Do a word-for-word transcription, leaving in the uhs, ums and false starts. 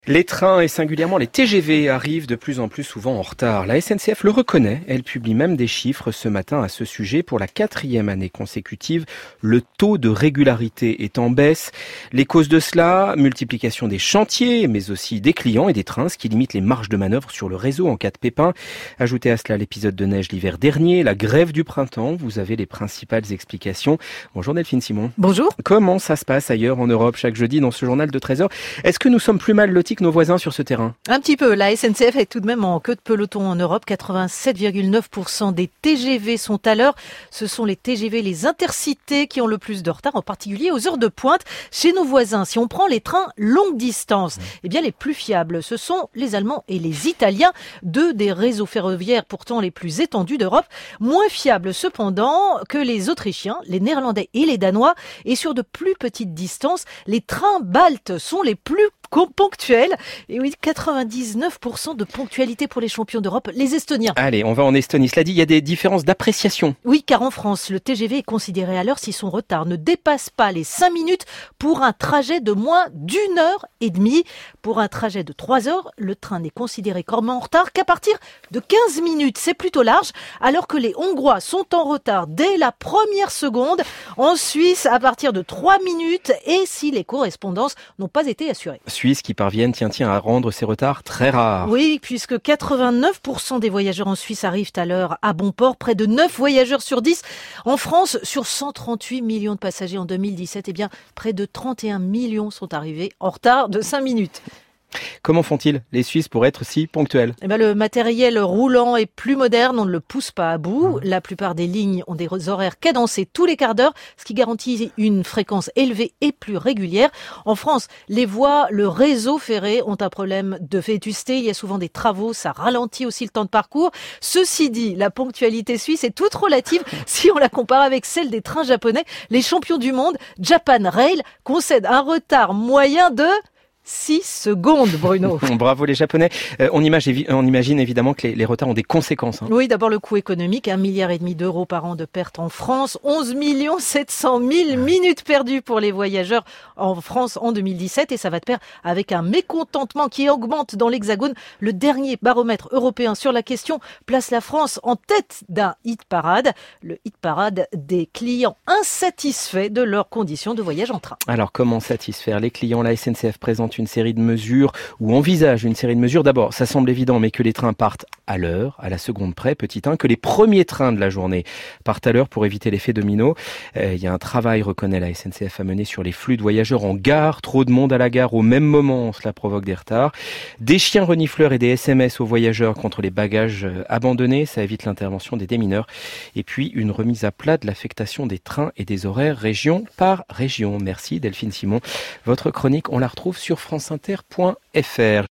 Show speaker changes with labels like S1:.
S1: Les trains et singulièrement les T G V arrivent de plus en plus souvent en retard. La S N C F le reconnaît, elle publie même des chiffres ce matin à ce sujet. Pour la quatrième année consécutive, le taux de régularité est en baisse. Les causes de cela, multiplication des chantiers, mais aussi des clients et des trains, ce qui limite les marges de manœuvre sur le réseau en cas de pépin. Ajoutez à cela l'épisode de neige l'hiver dernier, la grève du printemps, vous avez les principales explications. Bonjour Delphine Simon.
S2: Bonjour.
S1: Comment ça se passe ailleurs en Europe chaque jeudi dans ce journal de treize heures? Est-ce que nous sommes plus mal lotis que nos voisins sur ce terrain?
S2: Un petit peu. La S N C F est tout de même en queue de peloton en Europe. quatre-vingt-sept virgule neuf pour cent des T G V sont à l'heure. Ce sont les T G V, les intercités qui ont le plus de retard, en particulier aux heures de pointe. Chez nos voisins, si on prend les trains longue distance, eh bien les plus fiables, ce sont les Allemands et les Italiens, deux des réseaux ferroviaires pourtant les plus étendus d'Europe. Moins fiables cependant que les Autrichiens, les Néerlandais et les Danois. Et sur de plus petites distances, les trains baltes sont les plus ponctuels. Et oui, quatre-vingt-dix-neuf pour cent de ponctualité pour les champions d'Europe, les Estoniens.
S1: Allez, on va en Estonie. Cela dit, il y a des différences d'appréciation.
S2: Oui, car en France, le T G V est considéré à l'heure si son retard ne dépasse pas les cinq minutes pour un trajet de moins d'une heure et demie. Pour un trajet de trois heures, le train n'est considéré comme en retard qu'à partir de quinze minutes. C'est plutôt large, alors que les Hongrois sont en retard dès la première seconde. En Suisse, à partir de trois minutes, et si les correspondances n'ont pas été assurées.
S1: Suisses qui parviennent, tiens, tiens, à rendre ces retards très rares.
S2: Oui, puisque quatre-vingt-neuf pour cent des voyageurs en Suisse arrivent à l'heure à bon port, près de neuf voyageurs sur dix. En France, sur cent trente-huit millions de passagers en deux mille dix-sept, eh bien, près de trente et un millions sont arrivés en retard de cinq minutes.
S1: Comment font-ils, les Suisses, pour être si ponctuels?
S2: Eh ben, le matériel roulant est plus moderne, on ne le pousse pas à bout. La plupart des lignes ont des horaires cadencés tous les quarts d'heure, ce qui garantit une fréquence élevée et plus régulière. En France, les voies, le réseau ferré ont un problème de vétusté. Il y a souvent des travaux, ça ralentit aussi le temps de parcours. Ceci dit, la ponctualité suisse est toute relative si on la compare avec celle des trains japonais. Les champions du monde, Japan Rail, concèdent un retard moyen de six secondes, Bruno.
S1: Bravo les Japonais. Euh, on, imagine, on imagine évidemment que les, les retards ont des conséquences. Hein.
S2: Oui, d'abord le coût économique, un milliard et demi d'euros par an de pertes en France, onze millions sept cent mille minutes perdues pour les voyageurs en France en deux mille dix-sept, et ça va de pair avec un mécontentement qui augmente dans l'Hexagone. Le dernier baromètre européen sur la question place la France en tête d'un hit parade, le hit parade des clients insatisfaits de leurs conditions de voyage en train.
S1: Alors comment satisfaire les clients? La S N C F présente une série de mesures ou envisage une série de mesures. D'abord, ça semble évident, mais que les trains partent à l'heure, à la seconde près, petit un, que les premiers trains de la journée partent à l'heure pour éviter l'effet domino. Euh, il y a un travail, reconnaît la S N C F, à mener sur les flux de voyageurs en gare. Trop de monde à la gare au même moment, cela provoque des retards. Des chiens renifleurs et des S M S aux voyageurs contre les bagages abandonnés, ça évite l'intervention des démineurs. Et puis, une remise à plat de l'affectation des trains et des horaires région par région. Merci Delphine Simon. Votre chronique, on la retrouve sur franceinter point f r.